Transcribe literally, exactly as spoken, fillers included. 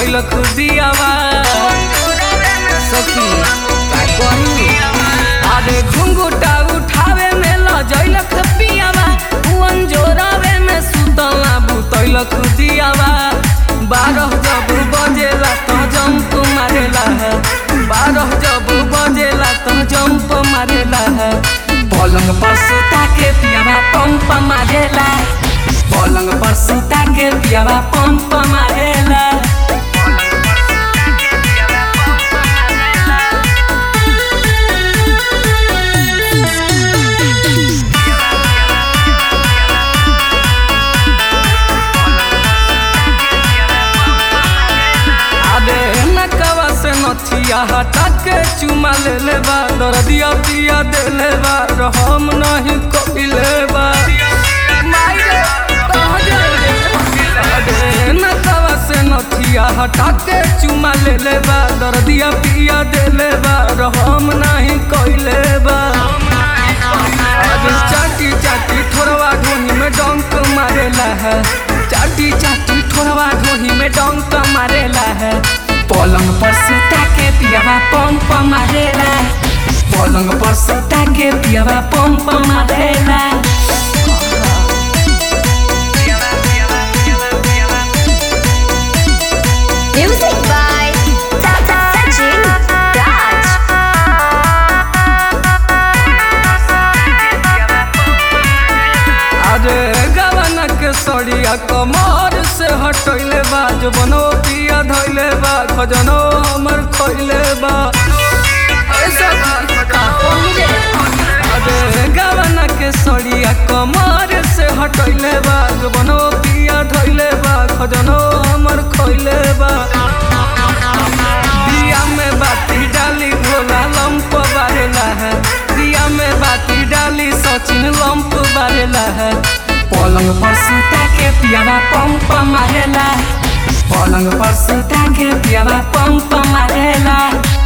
बुतैलक दियावा सखी का कहू अरे घुंघुटा उठावे में लजैलक पियावा हुअन जोरावे में सुतला बुतैलक दियावा बारह जब बजेला तो जंप मारेला है बारह जब बजेला तो जंप मारेला है पलंग पर सुता के पियावा पंप मारेला पलंग पर सुता के पियावा पंप मारेला नथिया हटा के चुमा ले ले बा दर्दिया पिया दे ले बा रहम नहीं कइले बा नथवा से नथिया हटा के चुमा ले ले बा दर्दिया पिया दे ले बा रहम नहीं कइले बा चाटी चाटी ठोरवा ढोही में डंक मारेला है चाटी चाटी ठोरवा ढोही में डंक मारेला है पलंग पर सुता के पियावा पंप मारेला पलंग पर सुता के पियावा पंप मारेला Music by Tata Sachin Raj. अरे गवाना के सड़िया कमर से हटैले बा जो बनो पिया धैले बा खजनो हमर खैले बा अरे गवाना के सड़िया कमर से हटैले बा जो बनो पिया धैले बा खजनो हमर खैले बा दिया में बाती डाली भोला लंप बारेला है दिया में बाती डाली सचिन लंप बारेला है पलंग पर सुता के पियावा पंप मारेला पलंग पर सुता के पियावा पंप मारेला।